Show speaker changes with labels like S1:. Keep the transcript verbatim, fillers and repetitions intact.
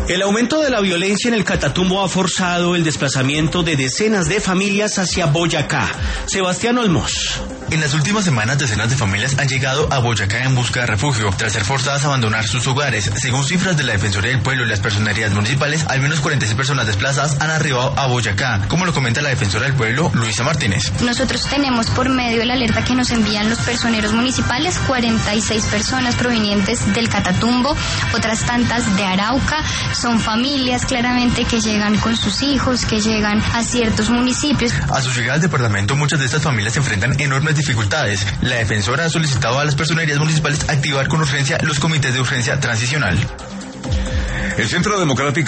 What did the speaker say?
S1: El aumento de la violencia en el Catatumbo ha forzado el desplazamiento de decenas de familias hacia Boyacá. Sebastián Olmos.
S2: En las últimas semanas, decenas de familias han llegado a Boyacá en busca de refugio, tras ser forzadas a abandonar sus hogares. Según cifras de la Defensoría del Pueblo y las personerías municipales, al menos cuarenta y seis personas desplazadas han arribado a Boyacá, como lo comenta la Defensora del Pueblo, Luisa Martínez.
S3: Nosotros tenemos, por medio de la alerta que nos envían los personeros municipales, cuarenta y seis personas provenientes del Catatumbo, otras tantas de Arauca. Son familias claramente que llegan con sus hijos, que llegan a ciertos municipios.
S2: A su llegada al departamento, muchas de estas familias se enfrentan enormes dificultades. La defensora ha solicitado a las personerías municipales activar con urgencia los comités de urgencia transicional.
S4: El Centro Democrático